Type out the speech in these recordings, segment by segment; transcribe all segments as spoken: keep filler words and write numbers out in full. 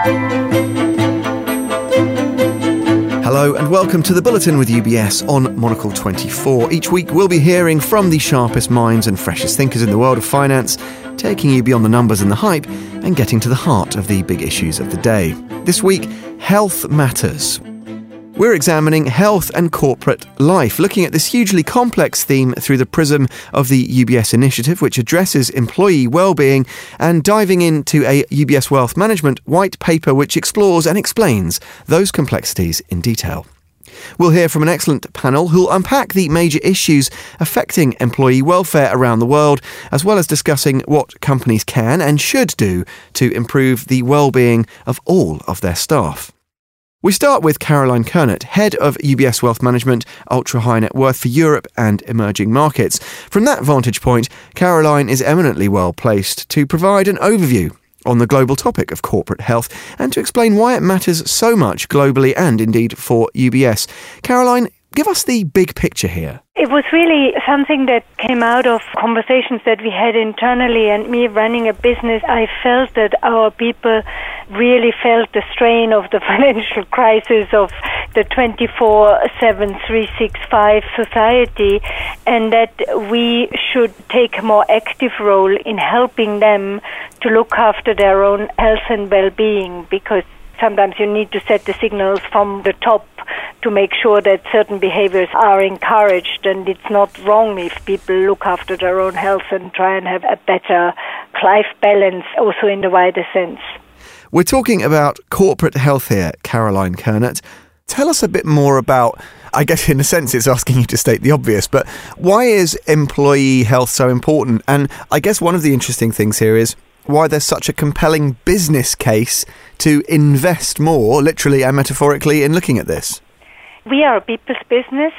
Hello and welcome to the Bulletin with U B S on Monocle twenty-four. Each week we'll be hearing from the sharpest minds and freshest thinkers in the world of finance, taking you beyond the numbers and the hype and getting to the heart of the big issues of the day. This week, health matters. We're examining health and corporate life, looking at this hugely complex theme through the prism of the U B S initiative, which addresses employee well-being, and diving into a U B S Wealth Management white paper which explores and explains those complexities in detail. We'll hear from an excellent panel who'll unpack the major issues affecting employee welfare around the world, as well as discussing what companies can and should do to improve the well-being of all of their staff. We start with Caroline Kernot, Head of U B S Wealth Management, Ultra High Net Worth for Europe and Emerging Markets. From that vantage point, Caroline is eminently well placed to provide an overview on the global topic of corporate health and to explain why it matters so much globally and indeed for U B S. Caroline, give us the big picture here. It was really something that came out of conversations that we had internally, and me running a business. I felt that our people really felt the strain of the financial crisis of the twenty-four seven, three sixty-five society, and that we should take a more active role in helping them to look after their own health and well-being, because sometimes you need to set the signals from the top to make sure that certain behaviors are encouraged, and it's not wrong if people look after their own health and try and have a better life balance also in the wider sense. We're talking about corporate health here, Caroline Kernot. Tell us a bit more about, I guess in a sense it's asking you to state the obvious, but why is employee health so important? And I guess one of the interesting things here is why there's such a compelling business case to invest more, literally and metaphorically, in looking at this. We are a people's business,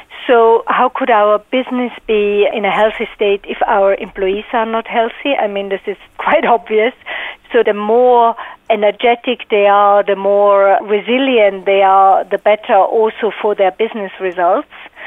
so how could our business be in a healthy state if our employees are not healthy? I mean, this is quite obvious. So the more energetic they are, the more resilient they are, the better also for their business results.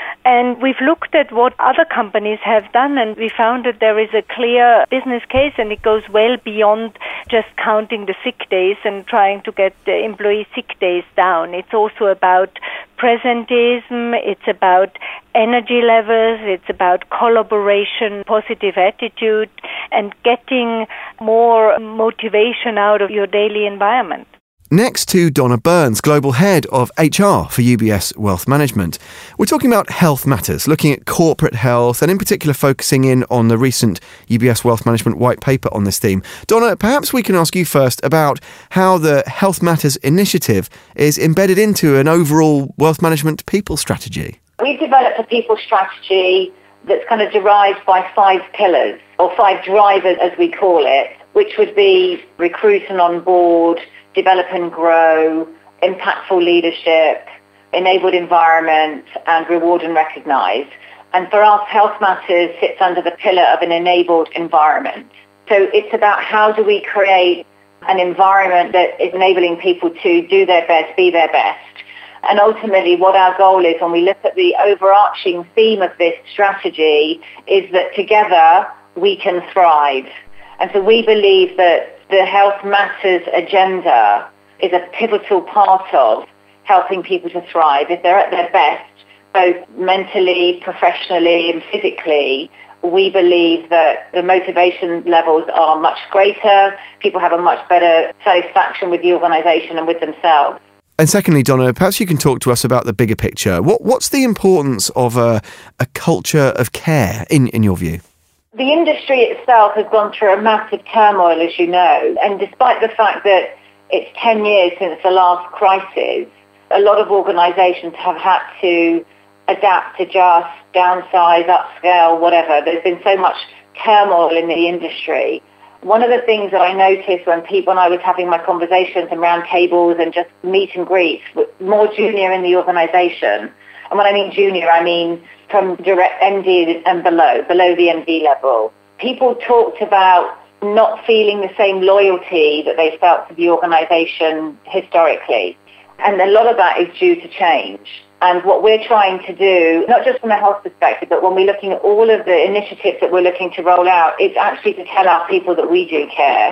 And we've looked at what other companies have done, and we found that there is a clear business case, and it goes well beyond just counting the sick days and trying to get the employee sick days down. It's also about presenteeism, it's about energy levels, it's about collaboration, positive attitude, and getting more motivation out of your daily environment. Next to Donna Burns, Global Head of H R for U B S Wealth Management. We're talking about health matters, looking at corporate health, and in particular focusing in on the recent U B S Wealth Management white paper on this theme. Donna, perhaps we can ask you first about how the Health Matters initiative is embedded into an overall wealth management people strategy. We've developed a people strategy that's kind of derived by five pillars, or five drivers as we call it, which would be recruit and onboard, develop and grow, impactful leadership, enabled environment, and reward and recognise. And for us, Health Matters sits under the pillar of an enabled environment. So it's about how do we create an environment that is enabling people to do their best, be their best. And ultimately what our goal is when we look at the overarching theme of this strategy is that together we can thrive. And so we believe that the Health Matters agenda is a pivotal part of helping people to thrive. If they're at their best, both mentally, professionally and physically, we believe that the motivation levels are much greater, people have a much better satisfaction with the organisation and with themselves. And secondly, Donna, perhaps you can talk to us about the bigger picture. What, what's the importance of a, a culture of care in, in your view? The industry itself has gone through a massive turmoil, as you know, and despite the fact that it's ten years since the last crisis, a lot of organisations have had to adapt, adjust, downsize, upscale, whatever. There's been so much turmoil in the industry. One of the things that I noticed when people, when I was having my conversations and round tables and just meet and greets, more junior in the organisation, and when I mean junior, I mean from direct M D and below, below the M D level. People talked about not feeling the same loyalty that they felt to the organisation historically. And a lot of that is due to change. And what we're trying to do, not just from a health perspective, but when we're looking at all of the initiatives that we're looking to roll out, it's actually to tell our people that we do care.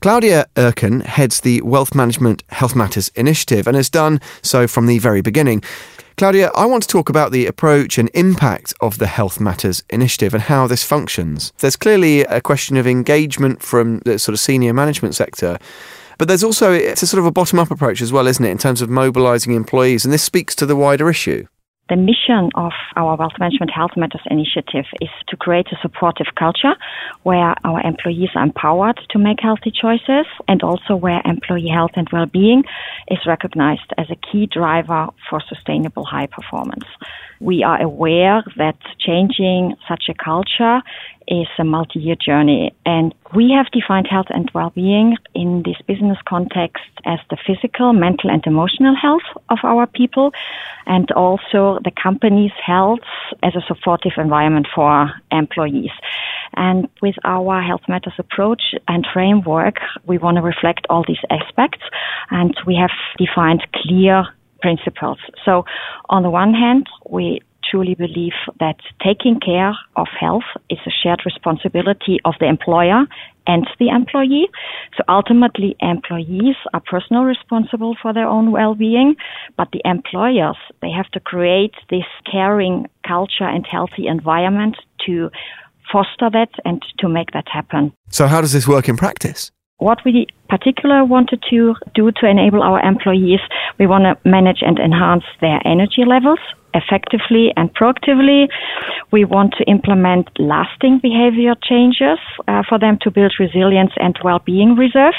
Claudia Erken heads the Wealth Management Health Matters Initiative and has done so from the very beginning. Claudia, I want to talk about the approach and impact of the Health Matters Initiative and how this functions. There's clearly a question of engagement from the sort of senior management sector, but there's also, it's a sort of a bottom-up approach as well, isn't it, in terms of mobilising employees, and this speaks to the wider issue. The mission of our Wealth Management Health Matters Initiative is to create a supportive culture where our employees are empowered to make healthy choices, and also where employee health and well-being is recognized as a key driver for sustainable high performance. We are aware that changing such a culture is a multi-year journey, and we have defined health and well-being in this business context as the physical, mental and emotional health of our people, and also the company's health as a supportive environment for employees. And with our Health Matters approach and framework, we want to reflect all these aspects, and we have defined clear principles. So on the one hand, we truly believe that taking care of health is a shared responsibility of the employer and the employee. So ultimately, employees are personally responsible for their own well-being, but the employers, they have to create this caring culture and healthy environment to foster that and to make that happen. So how does this work in practice? What we particularly wanted to do to enable our employees, we want to manage and enhance their energy levels effectively and proactively. We want to implement lasting behavior changes uh, for them to build resilience and well-being reserves.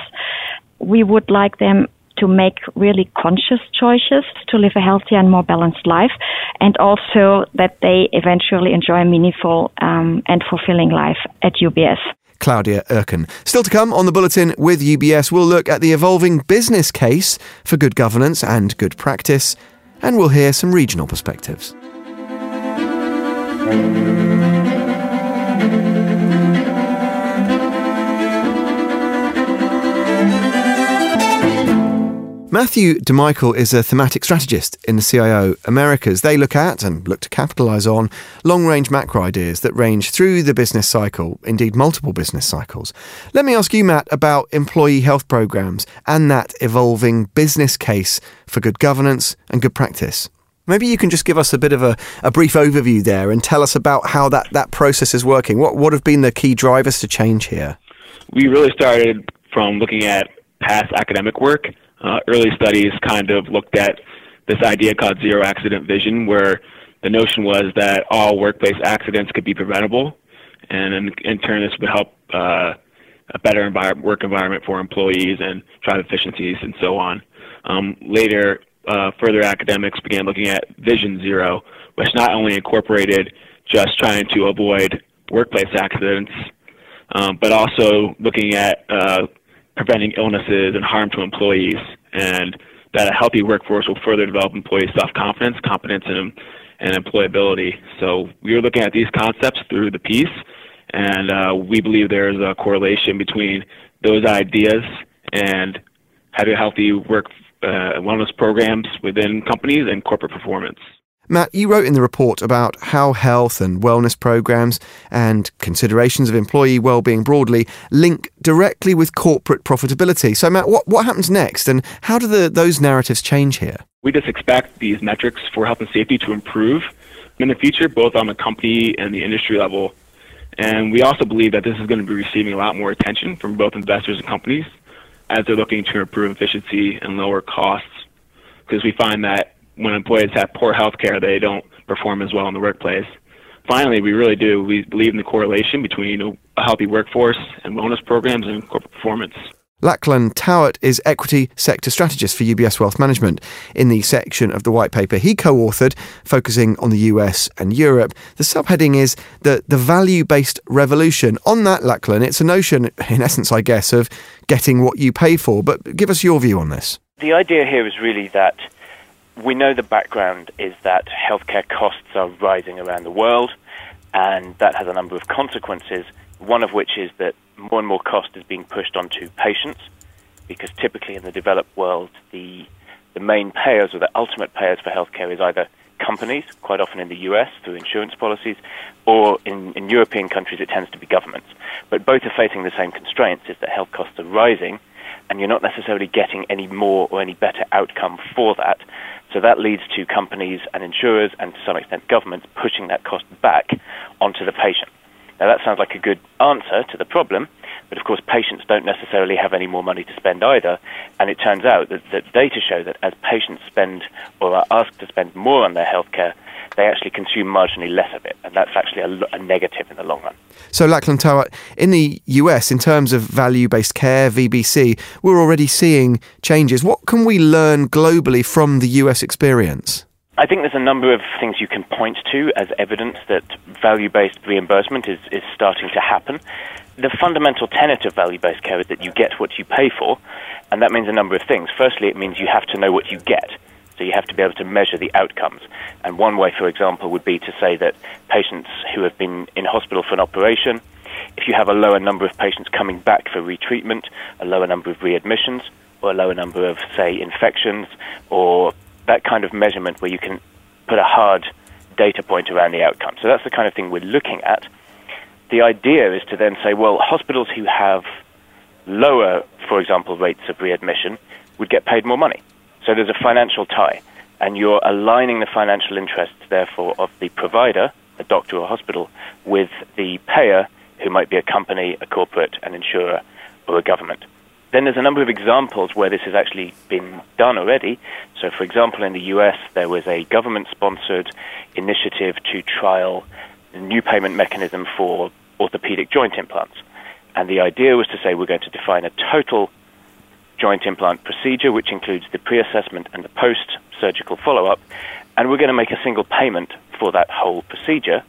We would like them to make really conscious choices to live a healthier and more balanced life, and also that they eventually enjoy a meaningful um, and fulfilling life at U B S. Claudia Erken. Still to come on the Bulletin with U B S, we'll look at the evolving business case for good governance and good practice, and we'll hear some regional perspectives. Matthew DeMichael is a thematic strategist in the C I O Americas. They look at and look to capitalise on long-range macro ideas that range through the business cycle, indeed multiple business cycles. Let me ask you, Matt, about employee health programmes and that evolving business case for good governance and good practice. Maybe you can just give us a bit of a, a brief overview there and tell us about how that, that process is working. What, what have been the key drivers to change here? We really started from looking at past academic work. Uh, early studies kind of looked at this idea called zero accident vision, where the notion was that all workplace accidents could be preventable, and in, in turn this would help uh, a better envir- work environment for employees and drive efficiencies and so on. Um, later, uh, further academics began looking at Vision Zero, which not only incorporated just trying to avoid workplace accidents, um, but also looking at uh, preventing illnesses and harm to employees, and that a healthy workforce will further develop employee self-confidence, competence, and, and employability. So we were looking at these concepts through the piece, and uh, we believe there is a correlation between those ideas and having healthy work uh, wellness programs within companies and corporate performance. Matt, you wrote in the report about how health and wellness programs and considerations of employee well-being broadly link directly with corporate profitability. So, Matt, what, what happens next, and how do the, those narratives change here? We just expect these metrics for health and safety to improve in the future, both on the company and the industry level. And we also believe that this is going to be receiving a lot more attention from both investors and companies as they're looking to improve efficiency and lower costs, because we find that when employees have poor health care, they don't perform as well in the workplace. Finally, we really do. We believe in the correlation between a healthy workforce and wellness programs and corporate performance. Lachlan Towett is Equity Sector Strategist for U B S Wealth Management. In the section of the white paper he co-authored, focusing on the U S and Europe, the subheading is the, the value-based revolution. On that, Lachlan, it's a notion, in essence, I guess, of getting what you pay for. But give us your view on this. The idea here is really that we know the background is that healthcare costs are rising around the world, and that has a number of consequences, one of which is that more and more cost is being pushed onto patients, because typically in the developed world, the the main payers or the ultimate payers for healthcare is either companies, quite often in the U S through insurance policies, or in, in European countries it tends to be governments. But both are facing the same constraints, is that health costs are rising, and you're not necessarily getting any more or any better outcome for that. So that leads to companies and insurers, and to some extent governments, pushing that cost back onto the patient. Now that sounds like a good answer to the problem, but of course patients don't necessarily have any more money to spend either, and it turns out that, that data show that as patients spend or are asked to spend more on their healthcare, they actually consume marginally less of it, and that's actually a, a negative in the long run. So Lachlan Tawat, in the U S, in terms of value-based care, V B C, we're already seeing changes. What can we learn globally from the U S experience? I think there's a number of things you can point to as evidence that value-based reimbursement is, is starting to happen. The fundamental tenet of value-based care is that you get what you pay for, and that means a number of things. Firstly, it means you have to know what you get. So you have to be able to measure the outcomes. And one way, for example, would be to say that patients who have been in hospital for an operation, if you have a lower number of patients coming back for retreatment, a lower number of readmissions, or a lower number of, say, infections, or that kind of measurement where you can put a hard data point around the outcome. So that's the kind of thing we're looking at. The idea is to then say, well, hospitals who have lower, for example, rates of readmission would get paid more money. So there's a financial tie, and you're aligning the financial interests, therefore, of the provider, a doctor or hospital, with the payer, who might be a company, a corporate, an insurer, or a government. Then there's a number of examples where this has actually been done already. So, for example, in the U S, there was a government-sponsored initiative to trial a new payment mechanism for orthopedic joint implants. And the idea was to say we're going to define a total joint implant procedure, which includes the pre-assessment and the post-surgical follow-up, and we're going to make a single payment for that whole procedure,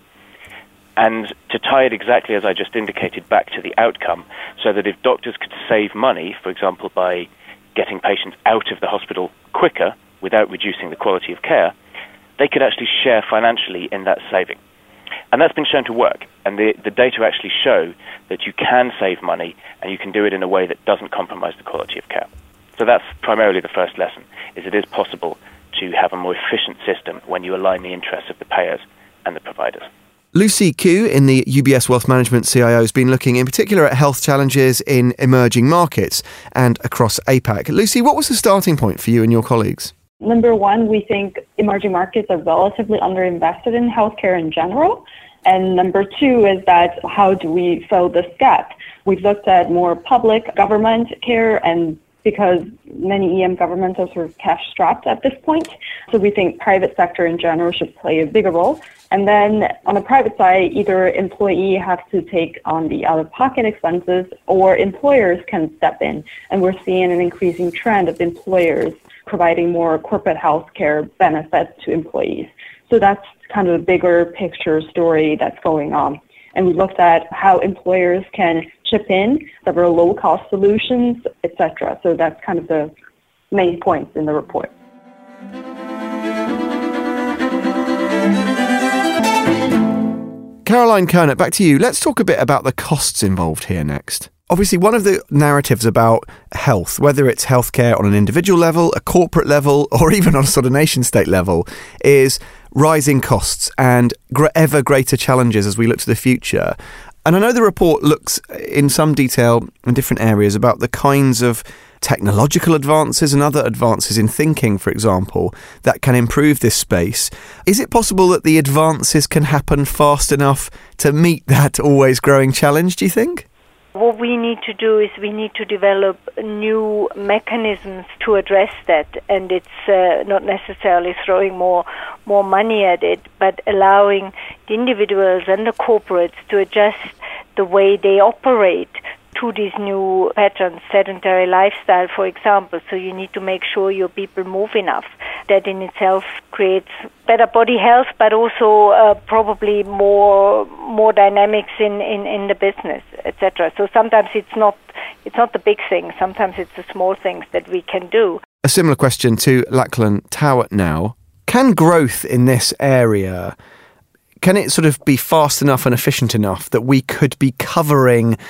and to tie it exactly as I just indicated back to the outcome, so that if doctors could save money, for example, by getting patients out of the hospital quicker without reducing the quality of care, they could actually share financially in that saving. And that's been shown to work, and the, the data actually show that you can save money and you can do it in a way that doesn't compromise the quality of care. So that's primarily the first lesson, is it is possible to have a more efficient system when you align the interests of the payers and the providers. Lucy Koo in the U B S Wealth Management C I O has been looking in particular at health challenges in emerging markets and across APAC. Lucy, what was the starting point for you and your colleagues? Number one, we think emerging markets are relatively underinvested in healthcare in general. And number two is that how do we fill this gap? We've looked at more public government care, and because many E M governments are sort of cash-strapped at this point, so we think private sector in general should play a bigger role. And then on the private side, either employee has to take on the out-of-pocket expenses or employers can step in. And we're seeing an increasing trend of employers providing more corporate health care benefits to employees. So that's kind of a bigger picture story that's going on. And we looked at how employers can chip in, several low-cost solutions, et cetera. So that's kind of the main points in the report. Caroline Kernot, back to you. Let's talk a bit about the costs involved here next. Obviously, one of the narratives about health, whether it's healthcare on an individual level, a corporate level, or even on a sort of nation-state level, is rising costs and ever greater challenges as we look to the future. And I know the report looks in some detail in different areas about the kinds of technological advances and other advances in thinking, for example, that can improve this space. Is it possible that the advances can happen fast enough to meet that always growing challenge, do you think? What we need to do is we need to develop new mechanisms to address that, and it's uh, not necessarily throwing more more money at it, but allowing the individuals and the corporates to adjust the way they operate to these new patterns, sedentary lifestyle, for example. So you need to make sure your people move enough. That in itself creates better body health, but also uh, probably more more dynamics in, in, in the business, et cetera. So sometimes it's not it's not the big things. Sometimes it's the small things that we can do. A similar question to Lachlan Tawat now. Can growth in this area, can it sort of be fast enough and efficient enough that we could be covering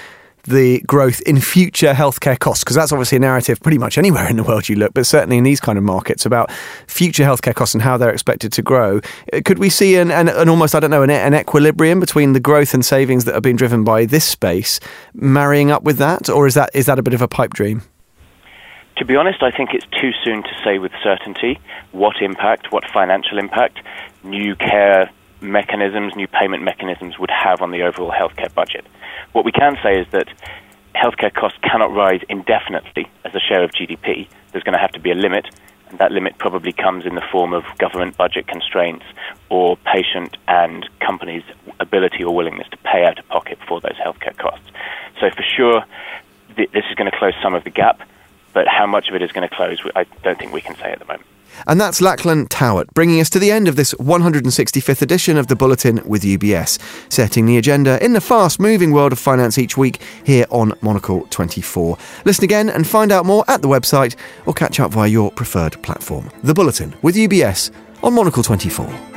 the growth in future healthcare costs? Because that's obviously a narrative pretty much anywhere in the world you look, but certainly in these kind of markets about future healthcare costs and how they're expected to grow. Could we see an, an, an almost, I don't know, an, an equilibrium between the growth and savings that are being driven by this space marrying up with that? Or is that is that a bit of a pipe dream? To be honest, I think it's too soon to say with certainty what impact, what financial impact new care mechanisms, new payment mechanisms would have on the overall healthcare budget. What we can say is that healthcare costs cannot rise indefinitely as a share of G D P. There's going to have to be a limit, and that limit probably comes in the form of government budget constraints or patient and companies' ability or willingness to pay out of pocket for those healthcare costs. So for sure, th- this is going to close some of the gap, but how much of it is going to close, I don't think we can say at the moment. And that's Lachlan Towett, bringing us to the end of this one hundred sixty-fifth edition of The Bulletin with U B S, setting the agenda in the fast-moving world of finance each week here on Monocle twenty-four. Listen again and find out more at the website or catch up via your preferred platform. The Bulletin with U B S on Monocle twenty-four.